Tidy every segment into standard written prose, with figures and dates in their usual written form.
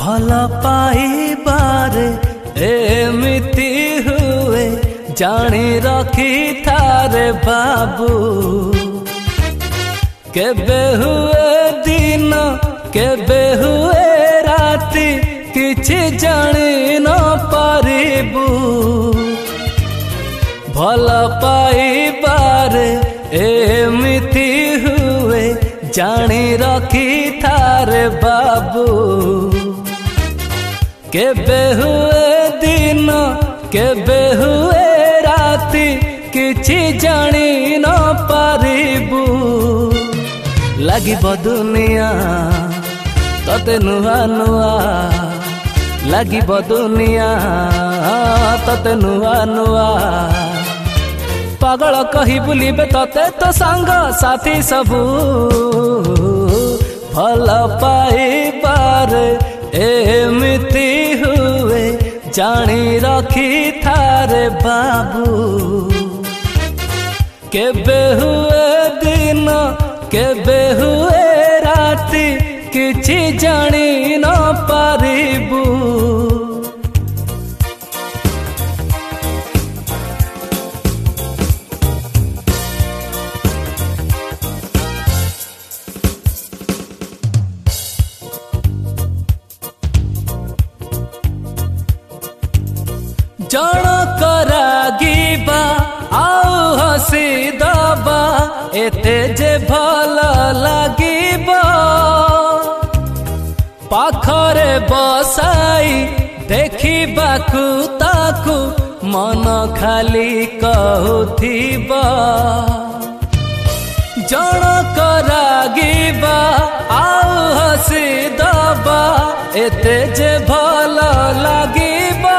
भल पाइबारे एमिति हुए जानी रखी थारे बाबू। केबे हुए दिन केबे हुए राति किछि जानी न पारिबू। भल पाइबारे एमिति हुए जानी रखी थारे बाबू। केबे हुए दिन केबे हुए राति किछि जानी न पारिबू। लागिब दुनिया तते नुआ नुआ लागिब दुनिया तते नुआ नुआ। पागल कही बुलिबे तते तो सांग साथी सबू। भल पाइबारे एमिति हुए जानी रखी थारे बाबू। केबे हुए दिन केबे हुए राति किछि जानी न पारिबू। जणक रागिबा आउ हसी दबा एते जे भल लागिबा। पाखरे बसाई देखिबाकू ताकू मन खाली कहूथिबा। जणक रागिबा आउ हसी दबा एते जे भल लागिबा।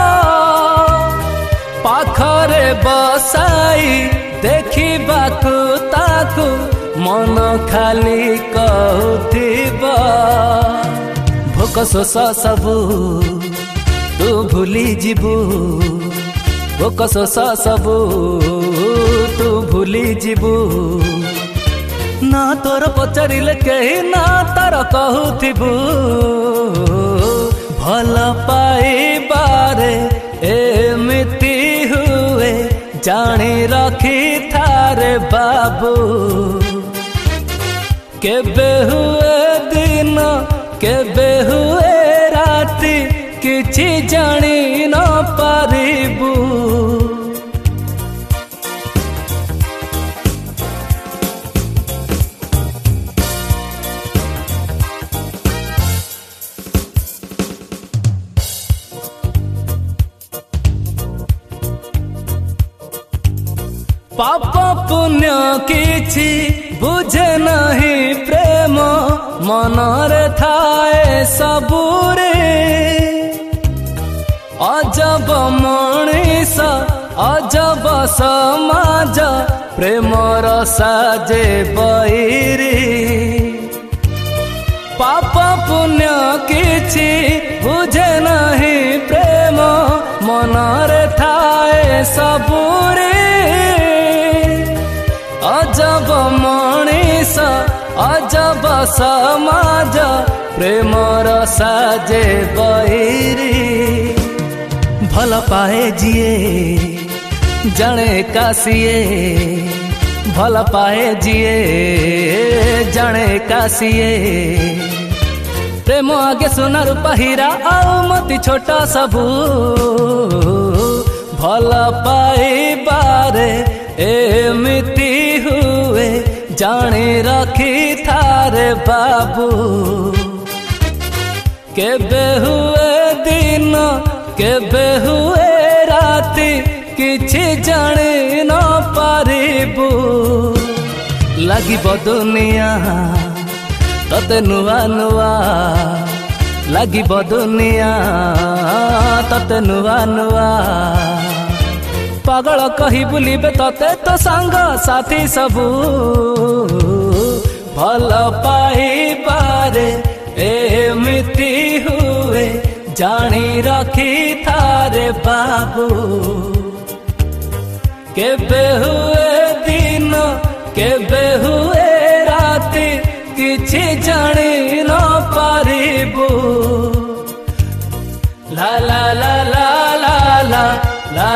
पाखरे बसाई देखिबाकू ताकू मन खाली कहूथिबा। भोक शोष सबू तू भूली जीवू। भोक शोष सबू तू भूली जीवू। ना तोर पचारिले केही ना तार कहूथिबू। भल पाइबारे एमिति हुए जानी रखी थारे बाबू। केबे हुए दिन केबे हुए राति किछि जानी न पारिबू। पाप पुण्य किछि बुझे नहीं प्रेम मनरे थाए सबूरे। अजब मनीष अजब समाज प्रेमर साजे बहिरी। पाप पुण्य किछि बुझे नहीं प्रेम मनरे थाए सबूरे। अजब मनीष अजब समाज प्रेमर साजे बहिरी। भल पाए जिए जाने कासिए। भल पाए जिए जाने कासिए। प्रेम आगे सोना रूपा हीरा आउ मोती छोटा सबू। भल पाइबारे एमिति हुए जानी रखी थारे बाबू। केबे हुए दिन केबे हुए राति किछि जानी न पारिबू। लागिब दुनिया तते नुआ नुआ लागिब दुनिया तते नुआ नुआ। पागल कही बुलिबे तते तो सांग साथी सबू। भल पाइबारे एमिति हुए जानी रखी थारे बाबू। केबे हुए दिन केबे हुए राति किछि जानी न पारिबू।